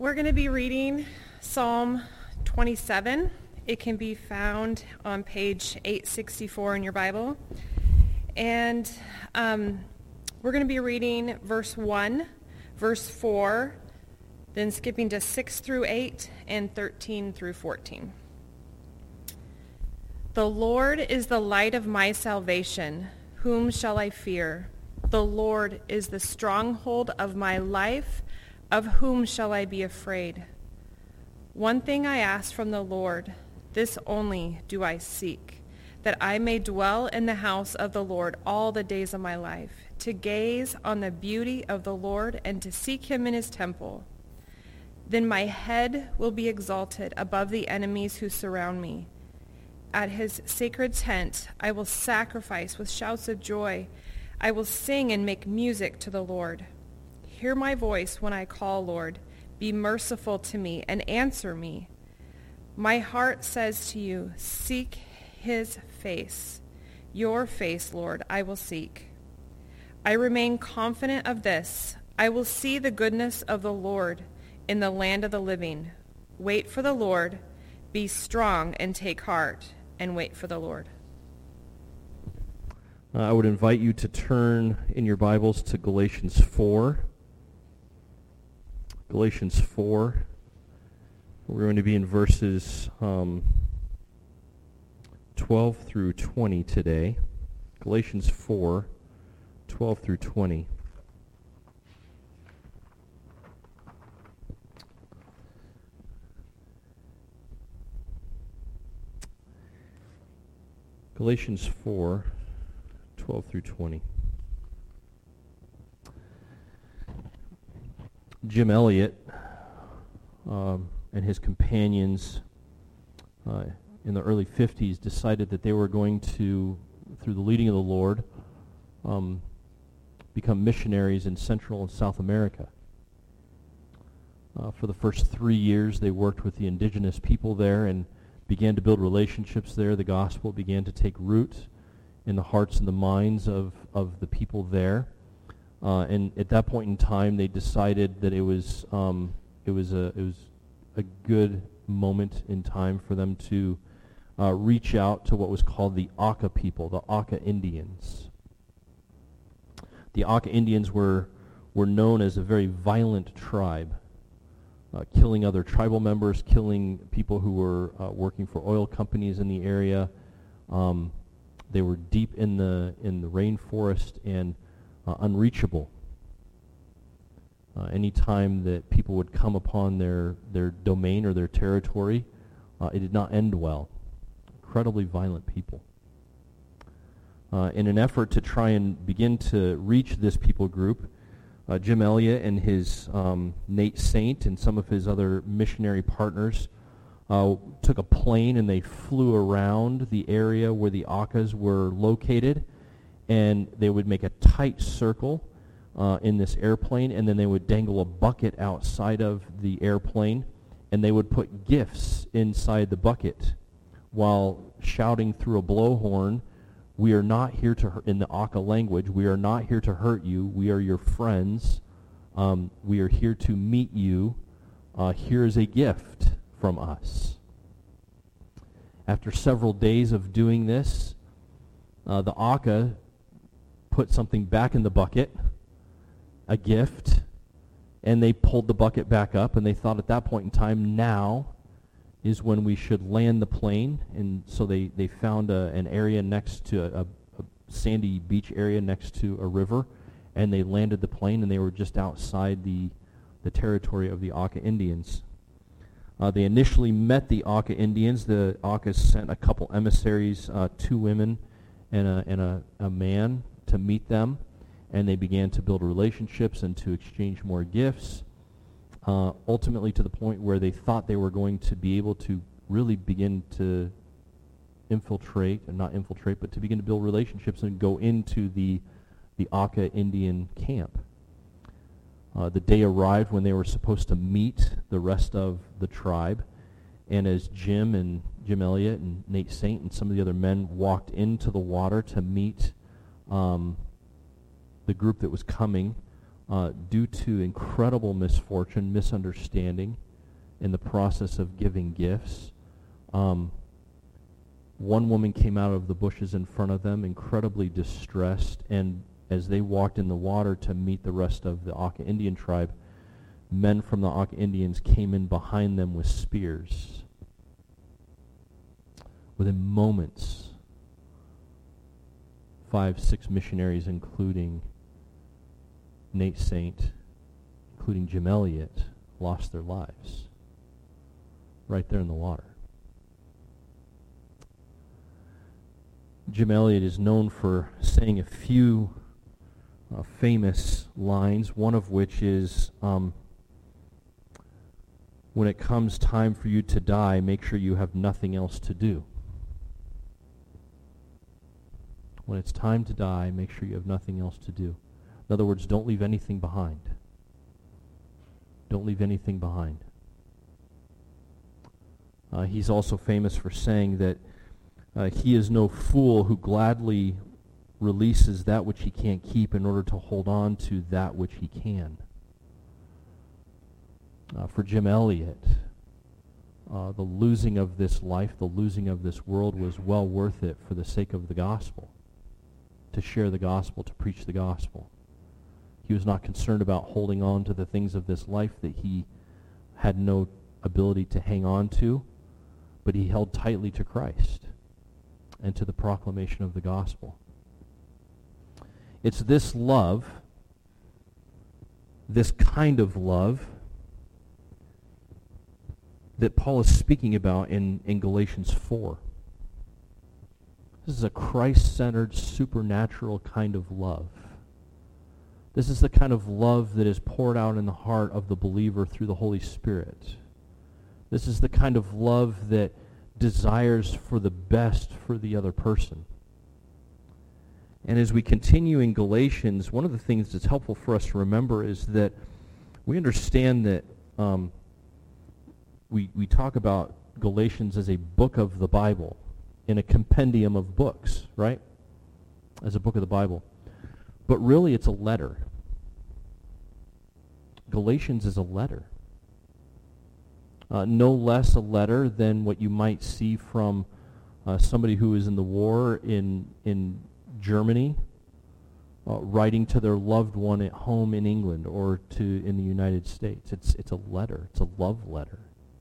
We're going to be reading Psalm 27. It can be found on page 864 in your Bible. And we're going to be reading verse 1, verse 4, then skipping to 6 through 8 and 13 through 14. The Lord is the light of my salvation. Whom shall I fear? The Lord is the stronghold of my life. Of whom shall I be afraid? One thing I ask from the Lord, this only do I seek, that I may dwell in the house of the Lord all the days of my life, to gaze on the beauty of the Lord and to seek him in his temple. Then my head will be exalted above the enemies who surround me. At his sacred tent I will sacrifice with shouts of joy. I will sing and make music to the Lord. Hear my voice when I call, Lord. Be merciful to me and answer me. My heart says to you, seek his face. Your face, Lord, I will seek. I remain confident of this. I will see the goodness of the Lord in the land of the living. Wait for the Lord. Be strong and take heart, and wait for the Lord. I would invite you to turn in your Bibles to Galatians 4. Galatians 4. We're going to be in verses 12 through 20 today. Galatians 4, 12 through 20. Galatians 4, 12 through 20. Jim Elliot and his companions in the early 50s decided that they were going to, through the leading of the Lord, become missionaries in Central and South America. For the first 3 years, they worked with the indigenous people there and began to build relationships there. The gospel began to take root in the hearts and the minds of the people there. And at that point in time, they decided that it was a good moment in time for them to reach out to what was called the Auca people, the Auca Indians. The Auca Indians were known as a very violent tribe, killing other tribal members, killing people who were working for oil companies in the area. They were deep in the rainforest and unreachable. Any time that people would come upon their domain or their territory, it did not end well. Incredibly violent people. In an effort to try and begin to reach this people group, Jim Elliot and his Nate Saint and some of his other missionary partners took a plane and they flew around the area where the Aucas were located, and they would make a tight circle in this airplane, and then they would dangle a bucket outside of the airplane, and they would put gifts inside the bucket while shouting through a blowhorn, "We are not here to hurt," in the Auca language, "We are not here to hurt you. We are your friends. We are here to meet you. Here is a gift from us." After several days of doing this, the Auca put something back in the bucket, a gift, and they pulled the bucket back up, and they thought at that point in time, now is when we should land the plane. And so they found an area next to a sandy beach area next to a river, and they landed the plane, and they were just outside the territory of the Auca Indians. They initially met the Auca Indians. The Aucas sent a couple emissaries, 2 women and a man, to meet them, and they began to build relationships and to exchange more gifts, ultimately to the point where they thought they were going to be able to really begin to but to begin to build relationships and go into the Auca Indian camp. The day arrived when they were supposed to meet the rest of the tribe, and as Jim Elliot and Nate Saint and some of the other men walked into the water to meet the group that was coming, due to incredible misfortune, misunderstanding in the process of giving gifts. One woman came out of the bushes in front of them, incredibly distressed, and as they walked in the water to meet the rest of the Auca Indian tribe, men from the Auca Indians came in behind them with spears. Within moments, 5, 6 missionaries, including Nate Saint, including Jim Elliot, lost their lives right there in the water. Jim Elliot is known for saying a few famous lines, one of which is, when it comes time for you to die, make sure you have nothing else to do. When it's time to die, make sure you have nothing else to do. In other words, don't leave anything behind. Don't leave anything behind. He's also famous for saying that he is no fool who gladly releases that which he can't keep in order to hold on to that which he can. For Jim Elliot, the losing of this life, the losing of this world was well worth it for the sake of the gospel, to share the gospel, to preach the gospel. He was not concerned about holding on to the things of this life that he had no ability to hang on to, but he held tightly to Christ and to the proclamation of the gospel. It's this love, this kind of love, that Paul is speaking about in Galatians 4. This is a Christ-centered, supernatural kind of love. This is the kind of love that is poured out in the heart of the believer through the Holy Spirit. This is the kind of love that desires for the best for the other person. And as we continue in Galatians, one of the things that's helpful for us to remember is that we understand that we talk about Galatians as a book of the Bible, in a compendium of books, right? As a book of the Bible. But really it's a letter. Galatians is a letter. No less a letter than what you might see from somebody who is in the war in Germany, writing to their loved one at home in England or in the United States. It's a letter. It's a love letter.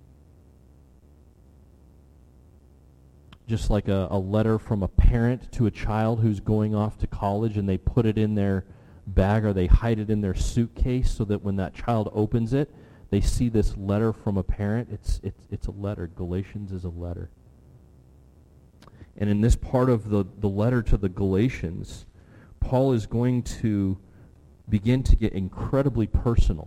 Just like a letter from a parent to a child who's going off to college, and they put it in their bag or they hide it in their suitcase so that when that child opens it, they see this letter from a parent. It's a letter. Galatians is a letter. And in this part of the letter to the Galatians, Paul is going to begin to get incredibly personal.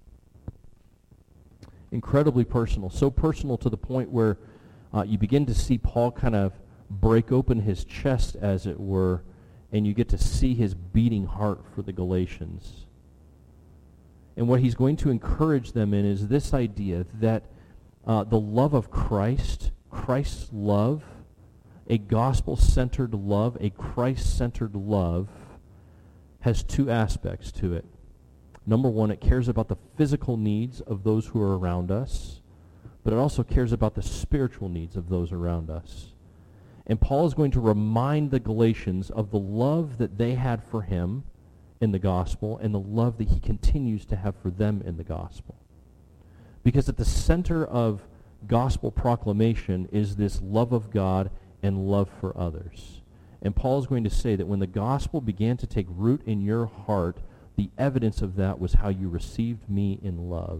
Incredibly personal. So personal to the point where you begin to see Paul kind of break open his chest, as it were, and you get to see his beating heart for the Galatians. And what he's going to encourage them in is this idea that the love of Christ, Christ's love, a gospel-centered love, a Christ-centered love, has two aspects to it. Number one, it cares about the physical needs of those who are around us, but it also cares about the spiritual needs of those around us. And Paul is going to remind the Galatians of the love that they had for him in the gospel and the love that he continues to have for them in the gospel. Because at the center of gospel proclamation is this love of God and love for others. And Paul is going to say that when the gospel began to take root in your heart, the evidence of that was how you received me in love.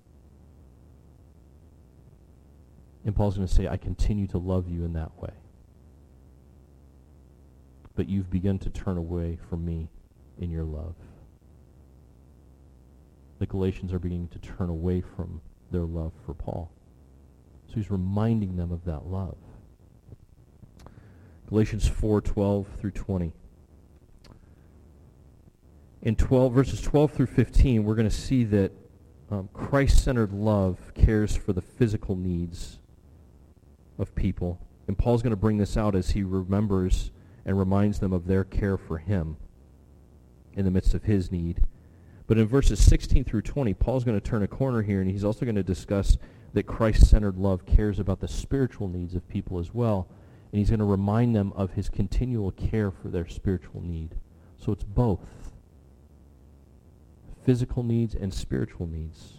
And Paul's going to say, I continue to love you in that way. But you've begun to turn away from me in your love. The Galatians are beginning to turn away from their love for Paul. So he's reminding them of that love. Galatians 4:12 through 20. In verses 12 through 15, we're going to see that Christ-centered love cares for the physical needs of people. And Paul's going to bring this out as he remembers and reminds them of their care for him in the midst of his need. But in verses 16 through 20, Paul's going to turn a corner here, and he's also going to discuss that Christ-centered love cares about the spiritual needs of people as well, and he's going to remind them of his continual care for their spiritual need. So it's both. Physical needs and spiritual needs.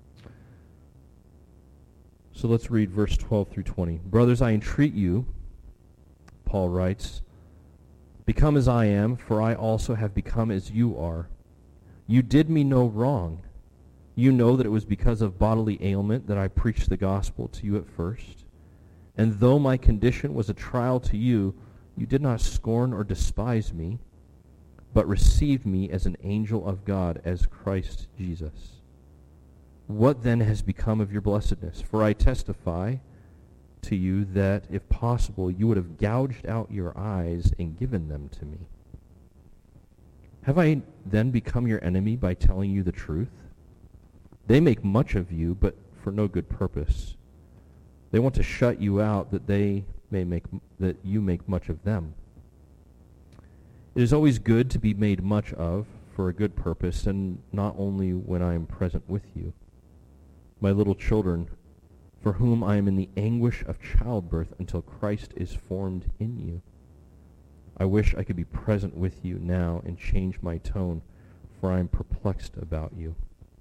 So let's read verse 12 through 20. Brothers, I entreat you, Paul writes, become as I am, for I also have become as you are. You did me no wrong. You know that it was because of bodily ailment that I preached the gospel to you at first. And though my condition was a trial to you, you did not scorn or despise me, but received me as an angel of God, as Christ Jesus. What then has become of your blessedness? For I testify to you that, if possible, you would have gouged out your eyes and given them to me. Have I then become your enemy by telling you the truth? They make much of you, but for no good purpose. They want to shut you out that you make much of them. It is always good to be made much of for a good purpose, and not only when I am present with you. My little children, for whom I am in the anguish of childbirth until Christ is formed in you. I wish I could be present with you now and change my tone, for I am perplexed about you.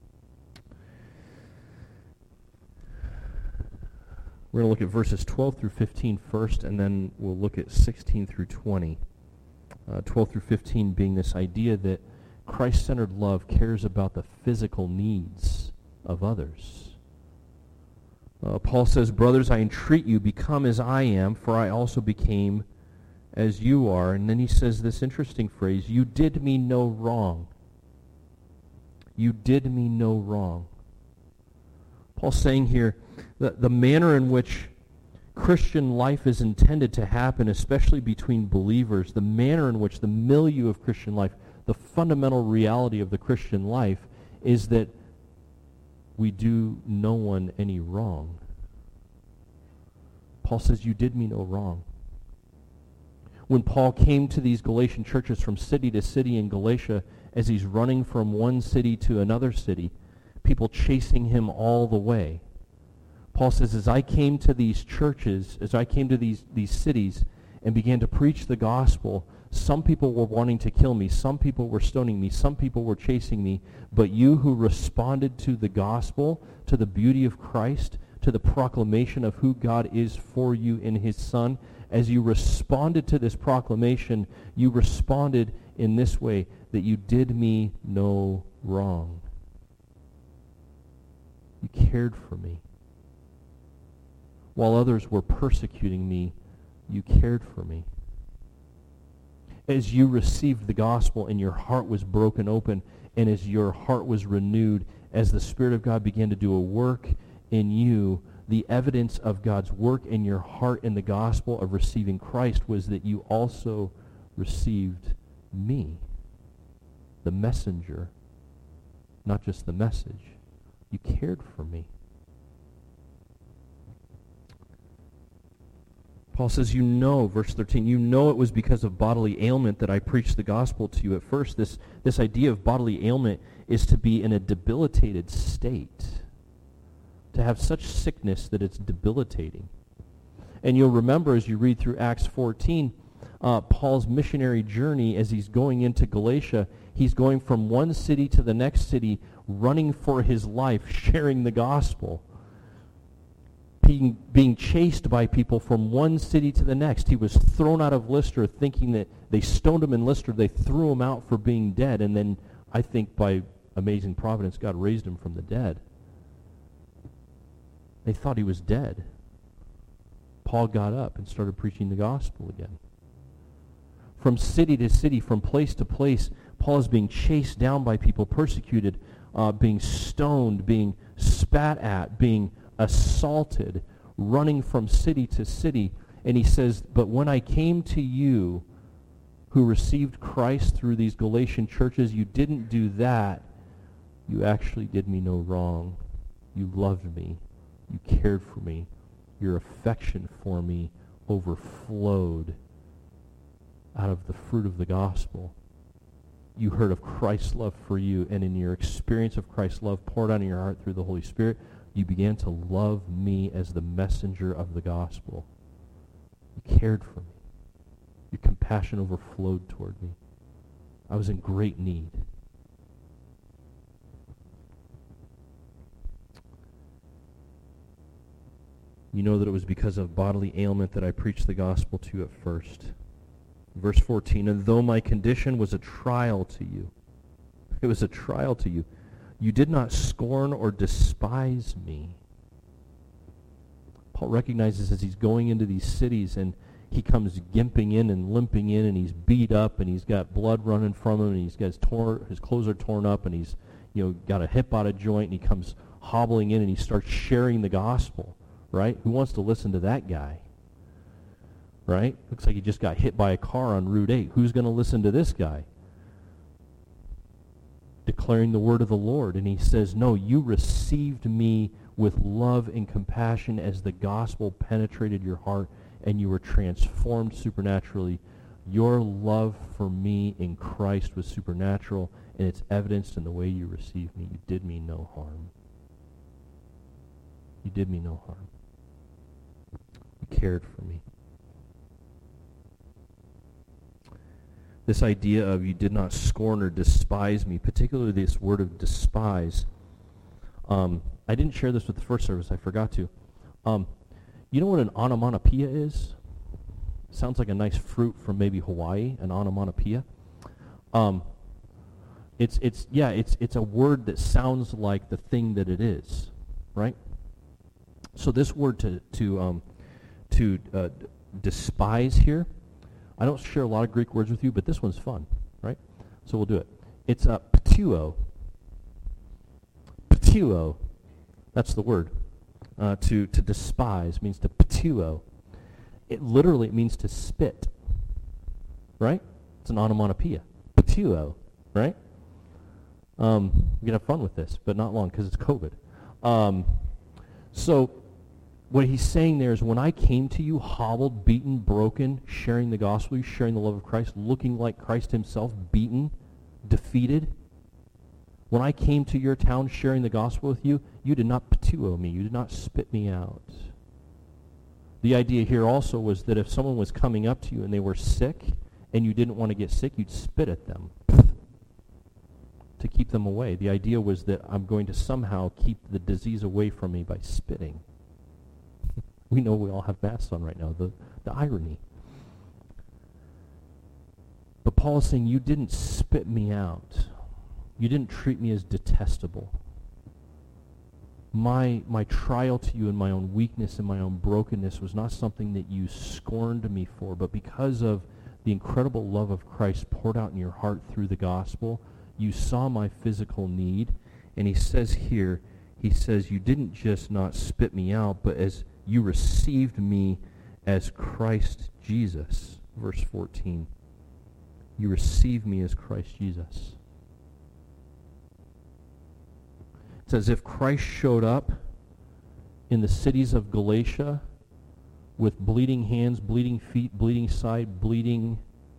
We're going to look at verses 12 through 15 first, and then we'll look at 16 through 20. 12 through 15 being this idea that Christ-centered love cares about the physical needs of others. Paul says, brothers, I entreat you, become as I am, for I also became as you are. And then he says this interesting phrase, you did me no wrong. You did me no wrong. Paul's saying here that the manner in which Christian life is intended to happen, especially between believers, the manner in which the milieu of Christian life, the fundamental reality of the Christian life, is that we do no one any wrong. Paul says, you did me no wrong. When Paul came to these Galatian churches from city to city in Galatia, as he's running from one city to another city, people chasing him all the way, Paul says, as I came to these churches, as I came to these cities and began to preach the gospel, some people were wanting to kill me, some people were stoning me, some people were chasing me, but you who responded to the gospel, to the beauty of Christ, to the proclamation of who God is for you in his Son, as you responded to this proclamation, you responded in this way, that you did me no wrong. You cared for me. While others were persecuting me, you cared for me. As you received the gospel and your heart was broken open, and as your heart was renewed, as the Spirit of God began to do a work in you, the evidence of God's work in your heart in the gospel of receiving Christ was that you also received me, the messenger, not just the message. You cared for me. Paul says, you know, verse 13, you know it was because of bodily ailment that I preached the gospel to you at first. This idea of bodily ailment is to be in a debilitated state, to have such sickness that it's debilitating. And you'll remember as you read through Acts 14, Paul's missionary journey as he's going into Galatia, he's going from one city to the next city, running for his life, sharing the gospel, being chased by people from one city to the next. He was thrown out of Lystra thinking that they stoned him in Lystra. They threw him out for being dead. And then I think by amazing providence, God raised him from the dead. They thought he was dead. Paul got up and started preaching the gospel again. From city to city, from place to place, Paul is being chased down by people, persecuted, being stoned, being spat at, being assaulted, running from city to city. And he says, but when I came to you who received Christ through these Galatian churches, you didn't do that. You actually did me no wrong. You loved me. You cared for me. Your affection for me overflowed out of the fruit of the gospel. you heard of Christ's love for you, and in your experience of Christ's love poured out in your heart through the Holy Spirit, you began to love me as the messenger of the gospel. You cared for me. Your compassion overflowed toward me. I was in great need. You know that it was because of bodily ailment that I preached the gospel to you at first. Verse 14, and though my condition was a trial to you, it was a trial to you, you did not scorn or despise me. Paul recognizes as he's going into these cities and he comes gimping in and limping in and he's beat up and he's got blood running from him and he's got his clothes are torn up and he's got a hip out of joint and he comes hobbling in and he starts sharing the gospel, right? Who wants to listen to that guy? Right? Looks like he just got hit by a car on Route 8. Who's going to listen to this guy? Declaring the word of the Lord. And he says, no, you received me with love and compassion as the gospel penetrated your heart and you were transformed supernaturally. Your love for me in Christ was supernatural, and it's evidenced in the way you received me. You did me no harm. You did me no harm. You cared for me. This idea of you did not scorn or despise me, particularly this word of despise. I didn't share this with the first service. I forgot to. You know what an onomatopoeia is? Sounds like a nice fruit from maybe Hawaii, an onomatopoeia. It's a word that sounds like the thing that it is, right? So this word to despise here, I don't share a lot of Greek words with you, but this one's fun, right? So we'll do it. It's ptuo. Ptuo. That's the word. To despise means to ptuo. It literally means to spit, right? It's an onomatopoeia. Ptuo, right? We can have fun with this, but not long because it's COVID. So what he's saying there is when I came to you hobbled, beaten, broken, sharing the gospel, sharing the love of Christ, looking like Christ himself, beaten, defeated, when I came to your town sharing the gospel with you, you did not ptuo me. You did not spit me out. The idea here also was that if someone was coming up to you and they were sick and you didn't want to get sick, you'd spit at them to keep them away. The idea was that I'm going to somehow keep the disease away from me by spitting. We know we all have masks on right now, the irony. But Paul is saying, you didn't spit me out. You didn't treat me as detestable. My trial to you in my own weakness and my own brokenness was not something that you scorned me for, but because of the incredible love of Christ poured out in your heart through the gospel, you saw my physical need. And he says here, you didn't just not spit me out, but as you received me as Christ Jesus. Verse 14. You received me as Christ Jesus. It's as if Christ showed up in the cities of Galatia with bleeding hands, bleeding feet, bleeding side, bleeding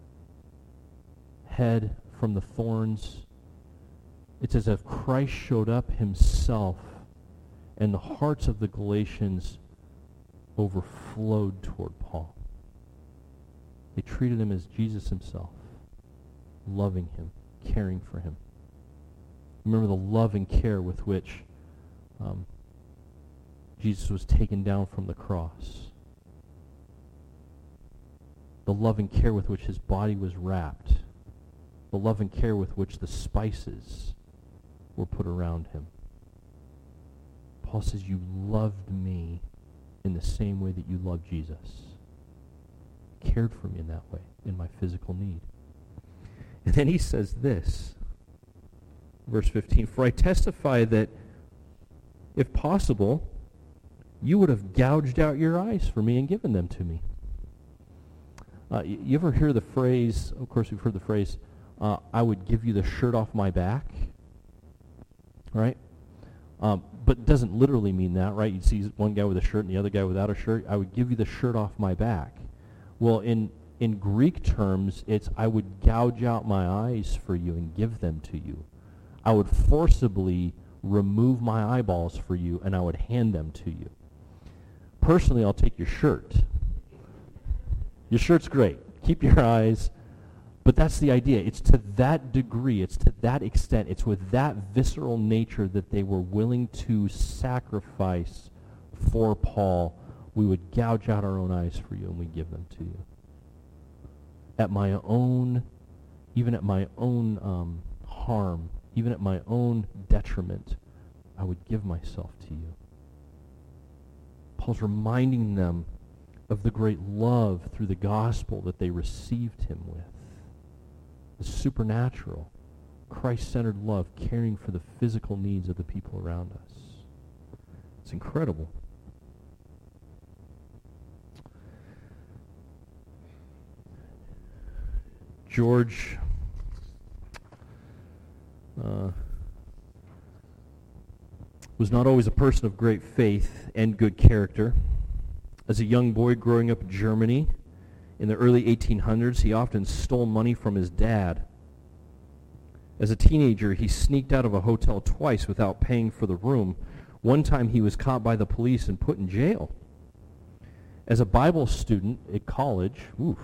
head from the thorns. It's as if Christ showed up himself and the hearts of the Galatians overflowed toward Paul. They treated him as Jesus himself, loving him, caring for him. Remember the love and care with which Jesus was taken down from the cross. The love and care with which his body was wrapped. The love and care with which the spices were put around him. Paul says, you loved me in the same way that you loved Jesus. Cared for me in that way, in my physical need. And then he says this, verse 15, for I testify that, if possible, you would have gouged out your eyes for me and given them to me. You ever hear the phrase, of course we've heard the phrase, I would give you the shirt off my back, right? But it doesn't literally mean that, right? You see one guy with a shirt and the other guy without a shirt. I would give you the shirt off my back. Well, in in Greek terms, it's I would gouge out my eyes for you and give them to you. I would forcibly remove my eyeballs for you, and I would hand them to you. Personally, I'll take your shirt. Your shirt's great. Keep your eyes. But that's the idea. It's to that degree, it's to that extent, it's with that visceral nature that they were willing to sacrifice for Paul. We would gouge out our own eyes for you and we give them to you. Even at my own harm, even at my own detriment, I would give myself to you. Paul's reminding them of the great love through the gospel that they received him with. The supernatural, Christ-centered love, caring for the physical needs of the people around us. It's incredible. George was not always a person of great faith and good character. As a young boy growing up in Germany in the early 1800s, he often stole money from his dad. As a teenager, he sneaked out of a hotel twice without paying for the room. One time he was caught by the police and put in jail. As a Bible student at college,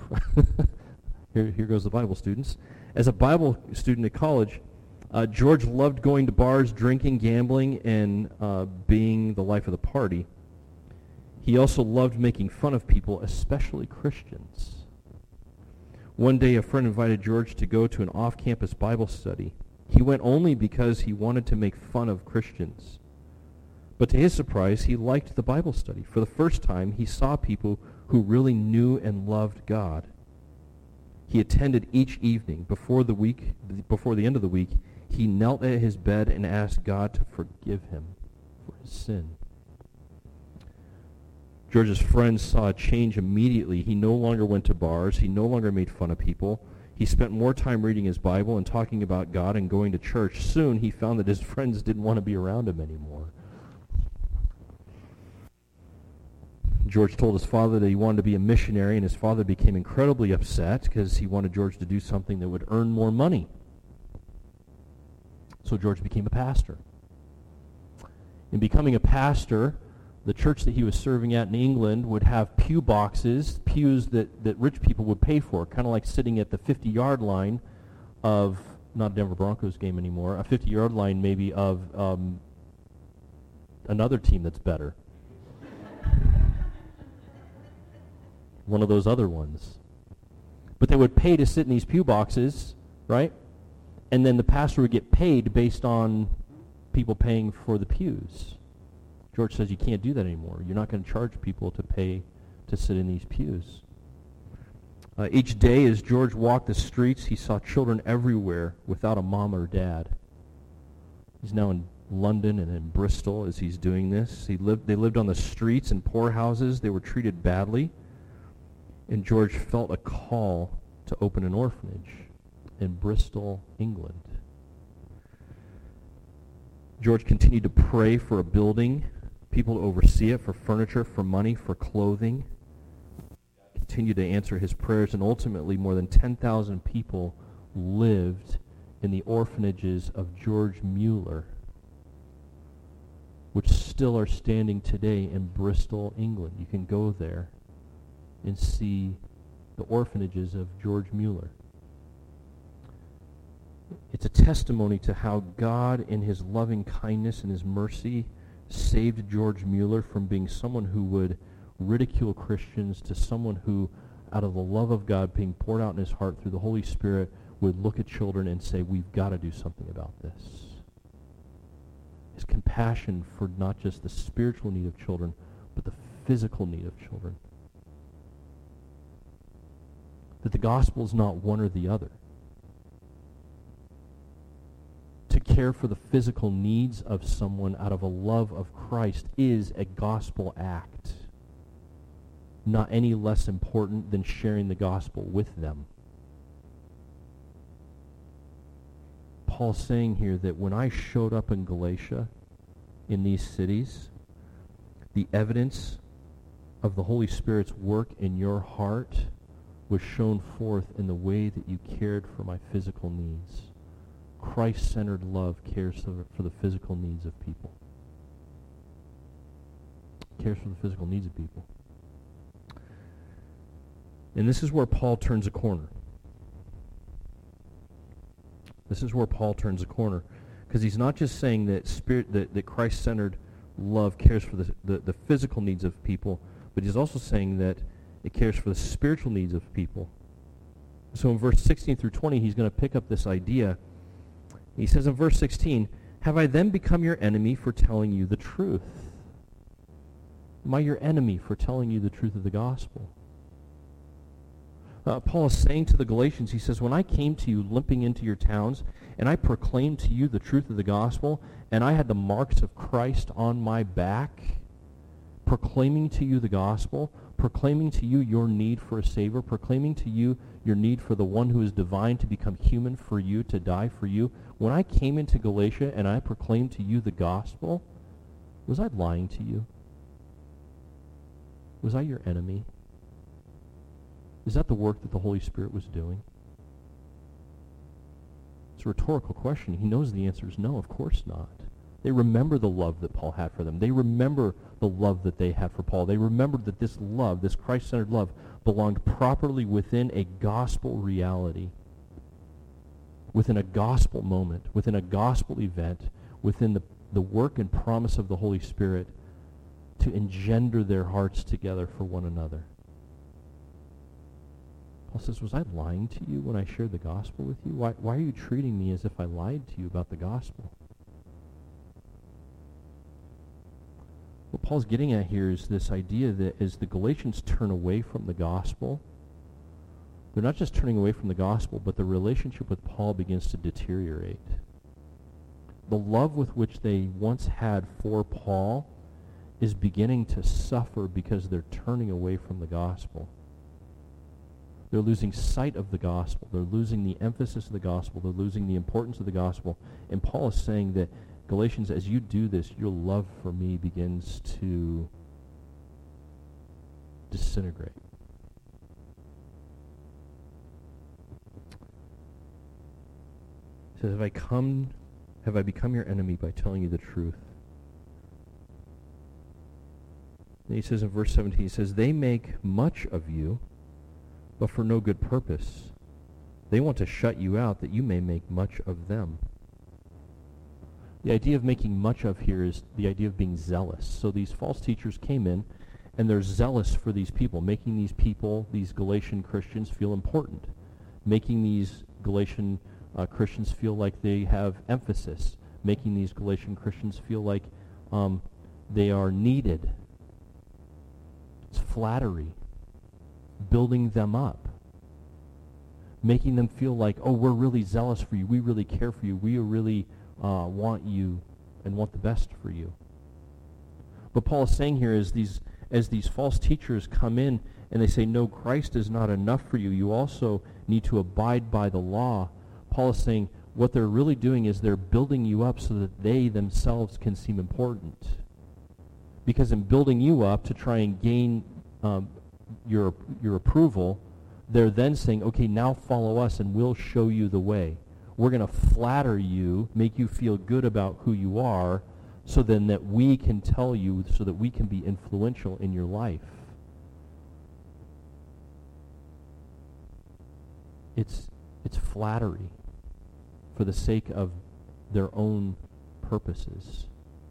here goes the Bible students. As a Bible student at college, George loved going to bars, drinking, gambling, and being the life of the party. He also loved making fun of people, especially Christians. One day, a friend invited George to go to an off-campus Bible study. He went only because he wanted to make fun of Christians. But to his surprise, he liked the Bible study. For the first time, he saw people who really knew and loved God. He attended each evening. Before the end of the week, he knelt at his bed and asked God to forgive him for his sin. George's friends saw a change immediately. He no longer went to bars. He no longer made fun of people. He spent more time reading his Bible and talking about God and going to church. Soon he found that his friends didn't want to be around him anymore. George told his father that he wanted to be a missionary, and his father became incredibly upset because he wanted George to do something that would earn more money. So George became a pastor. In becoming a pastor, the church that he was serving at in England would have pew boxes, pews that rich people would pay for, kind of like sitting at the 50-yard line of, not a Denver Broncos game anymore, a 50-yard line maybe of another team that's better. One of those other ones. But they would pay to sit in these pew boxes, right? And then the pastor would get paid based on people paying for the pews. George says you can't do that anymore. You're not going to charge people to pay to sit in these pews. Each day as George walked the streets, he saw children everywhere without a mom or dad. He's now in London and in Bristol as he's doing this. They lived on the streets in poorhouses. They were treated badly. And George felt a call to open an orphanage in Bristol, England. George continued to pray for a building, people to oversee it, for furniture, for money, for clothing. Continued to answer his prayers, and ultimately more than 10,000 people lived in the orphanages of George Mueller, which still are standing today in Bristol, England. You can go there and see the orphanages of George Mueller. It's a testimony to how God, in his loving kindness and his mercy, saved George Mueller from being someone who would ridicule Christians to someone who, out of the love of God being poured out in his heart through the Holy Spirit, would look at children and say, we've got to do something about this. His compassion for not just the spiritual need of children, but the physical need of children. That the gospel is not one or the other. To care for the physical needs of someone out of a love of Christ is a gospel act, not any less important than sharing the gospel with them. Paul's saying here that when I showed up in Galatia, in these cities, the evidence of the Holy Spirit's work in your heart was shown forth in the way that you cared for my physical needs. Christ-centered love cares for the physical needs of people. Cares for the physical needs of people. And this is where Paul turns a corner. This is where Paul turns a corner. Because he's not just saying that Christ-centered love cares for the physical needs of people, but he's also saying that it cares for the spiritual needs of people. So in verse 16 through 20, he's going to pick up this idea. He says in verse 16, "Have I then become your enemy for telling you the truth? Am I your enemy for telling you the truth of the gospel?" Paul is saying to the Galatians, he says, when I came to you limping into your towns, and I proclaimed to you the truth of the gospel, and I had the marks of Christ on my back, proclaiming to you the gospel, proclaiming to you your need for a Savior, proclaiming to you your need for the one who is divine to become human for you, to die for you. When I came into Galatia and I proclaimed to you the gospel, was I lying to you? Was I your enemy? Is that the work that the Holy Spirit was doing? It's a rhetorical question. He knows the answer is no, of course not. They remember the love that Paul had for them. They remember the love that they had for Paul. They remembered that this love, this Christ-centered love, belonged properly within a gospel reality, within a gospel moment, within a gospel event, within the work and promise of the Holy Spirit to engender their hearts together for one another. Paul says, was I lying to you when I shared the gospel with you? Why are you treating me as if I lied to you about the gospel? What Paul's getting at here is this idea that as the Galatians turn away from the gospel, they're not just turning away from the gospel, but the relationship with Paul begins to deteriorate. The love with which they once had for Paul is beginning to suffer because they're turning away from the gospel. They're losing sight of the gospel. They're losing the emphasis of the gospel. They're losing the importance of the gospel. And Paul is saying that, Galatians, as you do this, your love for me begins to disintegrate. He says, have I become your enemy by telling you the truth? And he says in verse 17, he says, they make much of you, but for no good purpose. They want to shut you out that you may make much of them. The idea of making much of here is the idea of being zealous. So these false teachers came in, and they're zealous for these people, making these people, these Galatian Christians, feel important, making these Galatian Christians feel like they have emphasis, making these Galatian Christians feel like they are needed. It's flattery. Building them up, making them feel like, oh, we're really zealous for you, we really care for you, we really want you and want the best for you. What Paul is saying here is as these false teachers come in and they say, no, Christ is not enough for you, you also need to abide by the law. Paul is saying what they're really doing is they're building you up so that they themselves can seem important. Because in building you up to try and gain your approval, they're then saying, okay, now follow us and we'll show you the way. We're going to flatter you, make you feel good about who you are, so then that we can tell you, so that we can be influential in your life. It's flattery for the sake of their own purposes.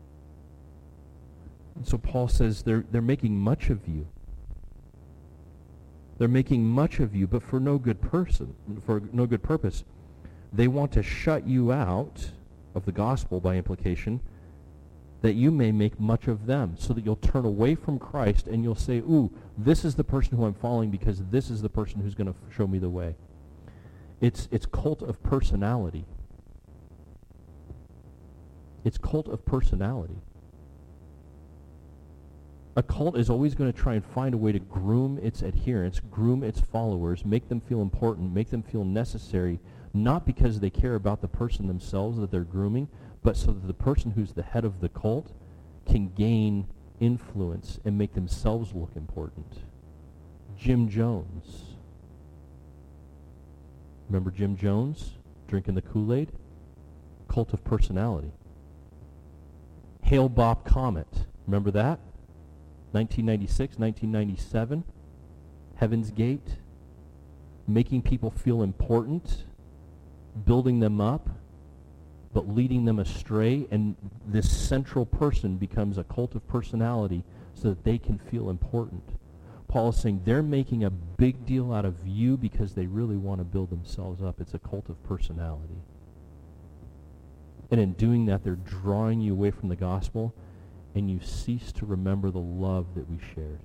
And so Paul says they're making much of you. They're making much of you, but for no good purpose. They want to shut you out of the gospel by implication, that you may make much of them, so that you'll turn away from Christ and you'll say, ooh, this is the person who I'm following because this is the person who's going to show me the way. It's cult of personality. It's cult of personality. A cult is always going to try and find a way to groom its adherents, groom its followers, make them feel important, make them feel necessary, not because they care about the person themselves that they're grooming, but so that the person who's the head of the cult can gain influence and make themselves look important. Jim Jones, Remember Jim Jones drinking the Kool-Aid? Cult of personality. Hale-Bopp Comet. Remember that? 1996, 1997. Heaven's Gate. Making people feel important, building them up, but leading them astray, and this central person becomes a cult of personality so that they can feel important. Paul is saying they're making a big deal out of you because they really want to build themselves up. It's a cult of personality. And in doing that, they're drawing you away from the gospel, and you cease to remember the love that we shared.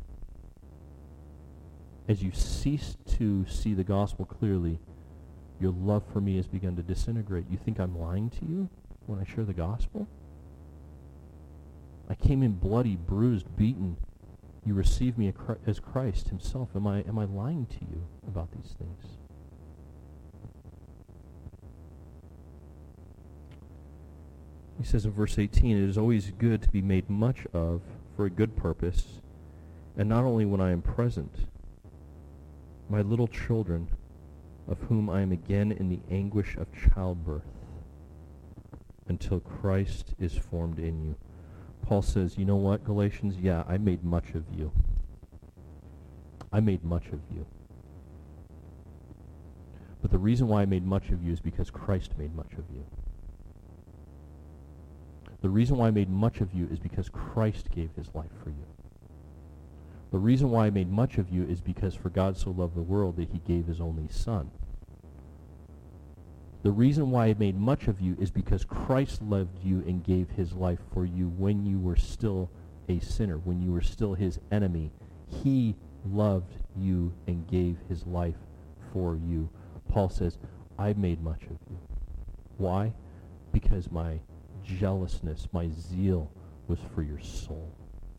As you cease to see the gospel clearly, your love for me has begun to disintegrate. You think I'm lying to you when I share the gospel? I came in bloody, bruised, beaten. You receive me as Christ himself. Am I lying to you about these things? He says in verse 18, it is always good to be made much of for a good purpose, and not only when I am present. My little children, of whom I am again in the anguish of childbirth, until Christ is formed in you. Paul says, you know what, Galatians? Yeah, I made much of you. I made much of you. But the reason why I made much of you is because Christ made much of you. The reason why I made much of you is because Christ gave his life for you. The reason why I made much of you is because for God so loved the world that he gave his only Son. The reason why I made much of you is because Christ loved you and gave his life for you when you were still a sinner, when you were still his enemy. He loved you and gave his life for you. Paul says, I made much of you. Why? Because my jealousness, my zeal was for your soul.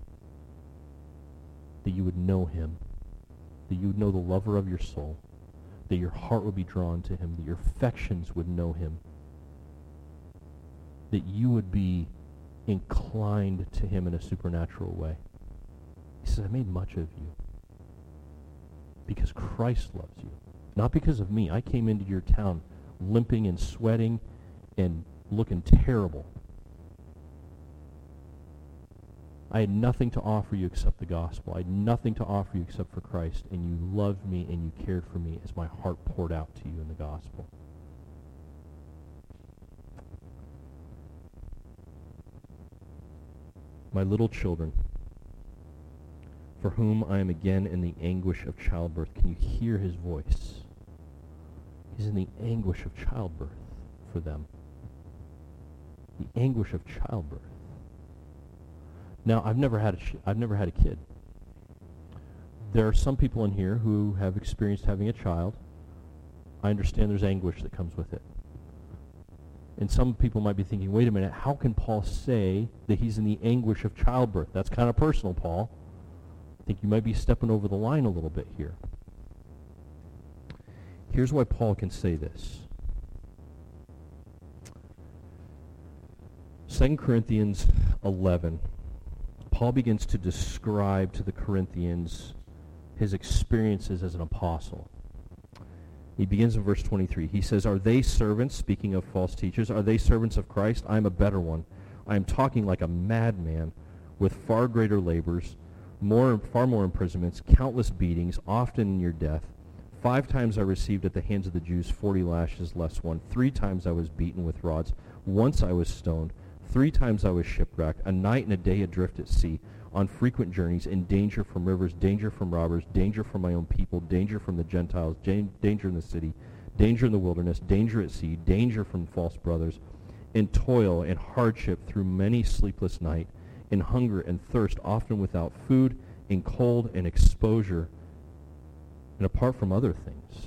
That you would know him, that you would know the lover of your soul, that your heart would be drawn to him, that your affections would know him, that you would be inclined to him in a supernatural way. He says, I made much of you because Christ loves you, not because of me. I came into your town limping and sweating and looking terrible. I had nothing to offer you except the gospel. I had nothing to offer you except for Christ, and you loved me and you cared for me as my heart poured out to you in the gospel. My little children, for whom I am again in the anguish of childbirth. Can you hear his voice? He's in the anguish of childbirth for them. The anguish of childbirth. Now, I've never had a kid. There are some people in here who have experienced having a child. I understand there's anguish that comes with it. And some people might be thinking, wait a minute, how can Paul say that he's in the anguish of childbirth? That's kind of personal, Paul. I think you might be stepping over the line a little bit here. Here's why Paul can say this. 2 Corinthians 11. Paul begins to describe to the Corinthians his experiences as an apostle. He begins in verse 23. He says, are they servants, speaking of false teachers, are they servants of Christ? I am a better one. I am talking like a madman with far greater labors, far more imprisonments, countless beatings, often in near death. 5 times I received at the hands of the Jews 40 lashes less 1. 3 times I was beaten with rods. Once I was stoned. 3 times I was shipwrecked, a night and a day adrift at sea, on frequent journeys, in danger from rivers, danger from robbers, danger from my own people, danger from the Gentiles, danger in the city, danger in the wilderness, danger at sea, danger from false brothers, in toil and hardship through many sleepless nights, in hunger and thirst, often without food, in cold and exposure, and apart from other things.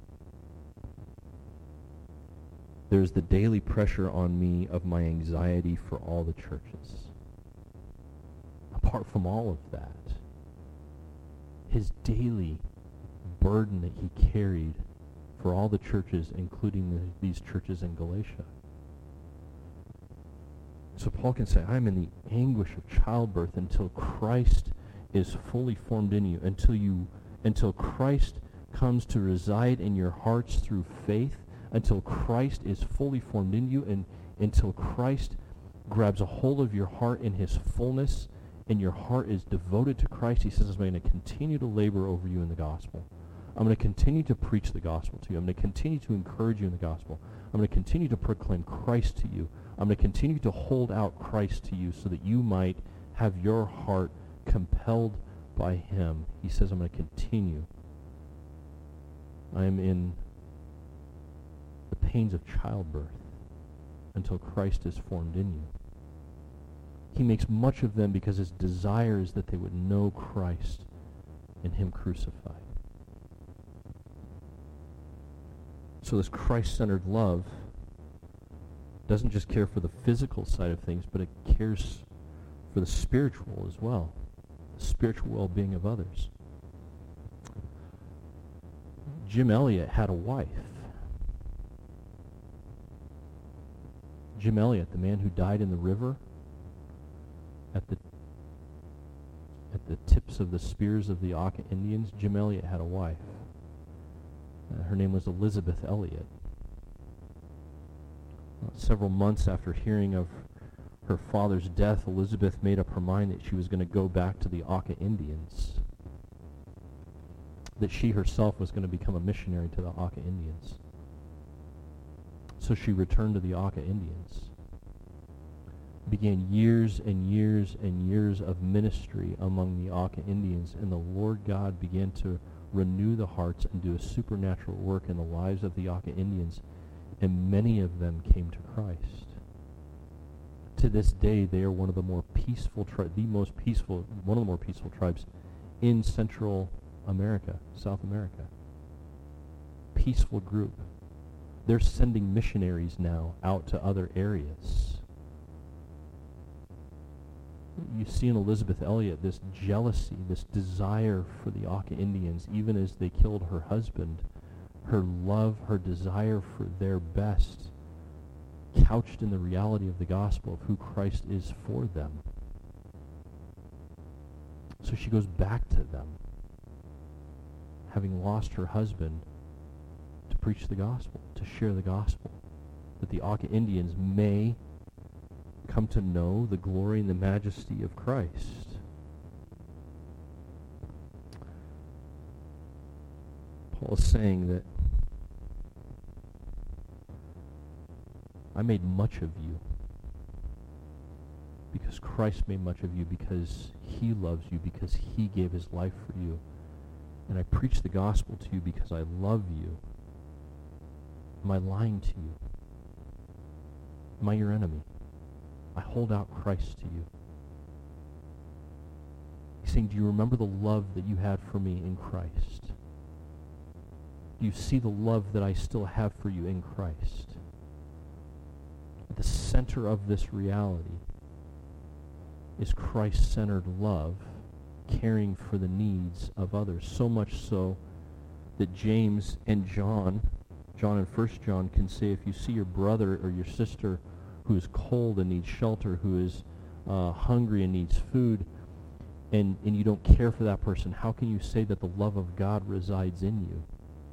There's the daily pressure on me of my anxiety for all the churches. Apart from all of that, his daily burden that he carried for all the churches, including these churches in Galatia. So Paul can say, I'm in the anguish of childbirth until Christ is fully formed in you, until Christ comes to reside in your hearts through faith, until Christ is fully formed in you, and until Christ grabs a hold of your heart in his fullness, and your heart is devoted to Christ, he says, I'm going to continue to labor over you in the gospel. I'm going to continue to preach the gospel to you. I'm going to continue to encourage you in the gospel. I'm going to continue to proclaim Christ to you. I'm going to continue to hold out Christ to you so that you might have your heart compelled by him. He says, I'm going to continue. I am in the pains of childbirth until Christ is formed in you. He makes much of them because his desire is that they would know Christ and him crucified. So this Christ-centered love doesn't just care for the physical side of things, but it cares for the spiritual as well, the spiritual well-being of others. Jim Elliot had a wife. Jim Elliot, the man who died in the river at the tips of the spears of the Auca Indians, Jim Elliot had a wife. Her name was Elizabeth Elliot. Several months after hearing of her father's death, Elizabeth made up her mind that she was going to go back to the Auca Indians, that she herself was going to become a missionary to the Auca Indians. So she returned to the Auca Indians, began years and years and years of ministry among the Auca Indians, and the Lord God began to renew the hearts and do a supernatural work in the lives of the Auca Indians, and many of them came to Christ. To this day, they are one of the more peaceful one of the more peaceful tribes in Central America, South America. Peaceful group. They're sending missionaries now out to other areas. You see in Elizabeth Elliot this jealousy, this desire for the Auca Indians, even as they killed her husband, her love, her desire for their best, couched in the reality of the gospel of who Christ is for them. So she goes back to them, having lost her husband, to preach the gospel, to share the gospel, that the Auca Indians may come to know the glory and the majesty of Christ. Paul is saying that I made much of you because Christ made much of you, because he loves you, because he gave his life for you. And I preach the gospel to you because I love you. Am I lying to you? Am I your enemy? I hold out Christ to you. He's saying, do you remember the love that you had for me in Christ? Do you see the love that I still have for you in Christ? At the center of this reality is Christ-centered love, caring for the needs of others. So much so that James and John in 1 John can say, if you see your brother or your sister who is cold and needs shelter, who is hungry and needs food, and you don't care for that person, how can you say that the love of God resides in you?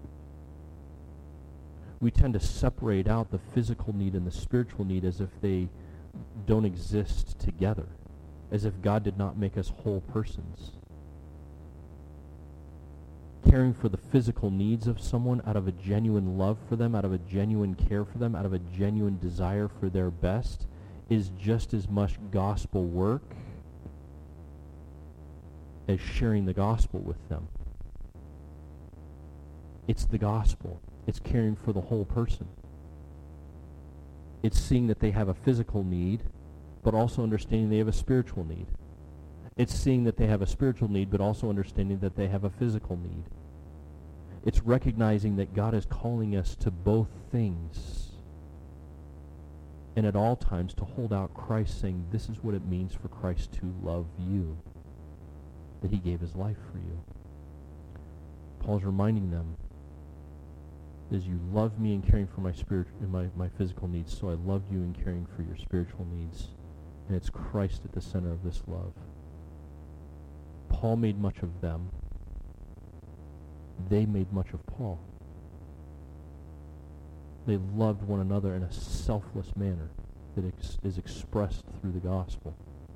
We tend to separate out the physical need and the spiritual need as if they don't exist together, as if God did not make us whole persons. Caring for the physical needs of someone out of a genuine love for them, out of a genuine care for them, out of a genuine desire for their best is just as much gospel work as sharing the gospel with them. It's the gospel. It's caring for the whole person. It's seeing that they have a physical need, but also understanding they have a spiritual need. It's seeing that they have a spiritual need, but also understanding that they have a physical need. It's recognizing that God is calling us to both things, and at all times to hold out Christ, saying this is what it means for Christ to love you, that he gave his life for you. Paul's reminding them, as you love me in caring for my physical needs, so I loved you in caring for your spiritual needs. And it's Christ at the center of this love. Paul made much of them they made much of Paul. They loved one another in a selfless manner that is expressed through the gospel.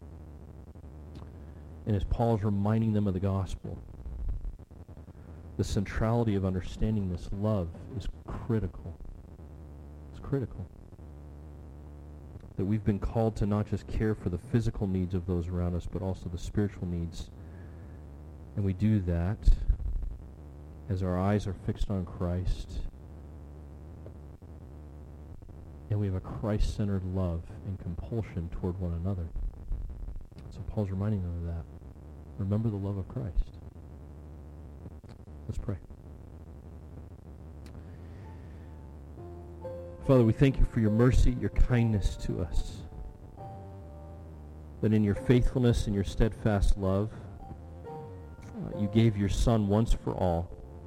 And as Paul is reminding them of the gospel, the centrality of understanding this love is critical. It's critical. That we've been called to not just care for the physical needs of those around us, but also the spiritual needs. And we do that as our eyes are fixed on Christ, and we have a Christ-centered love and compulsion toward one another. So Paul's reminding them of that. Remember the love of Christ. Let's pray. Father, we thank you for your mercy, your kindness to us. That in your faithfulness and your steadfast love, you gave your Son once for all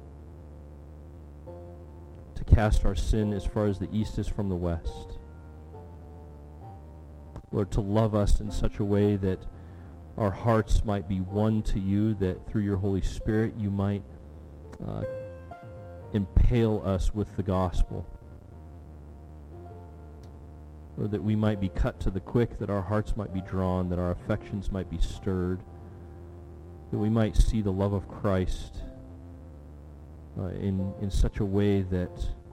to cast our sin as far as the east is from the west. Lord, to love us in such a way that our hearts might be one to you, that through your Holy Spirit you might impale us with the gospel. Or that we might be cut to the quick, that our hearts might be drawn, that our affections might be stirred, that we might see the love of Christ in such a way that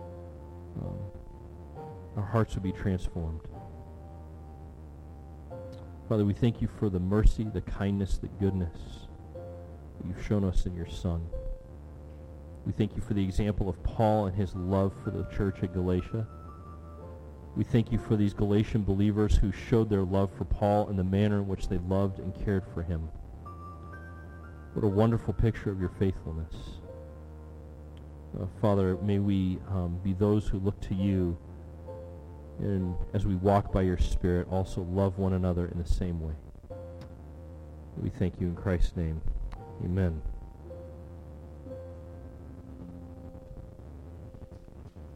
our hearts would be transformed. Father, we thank you for the mercy, the kindness, the goodness that you've shown us in your Son. We thank you for the example of Paul and his love for the church at Galatia. We thank you for these Galatian believers who showed their love for Paul in the manner in which they loved and cared for him. What a wonderful picture of your faithfulness. Father, may we be those who look to you, and as we walk by your Spirit, also love one another in the same way. We thank you in Christ's name. Amen.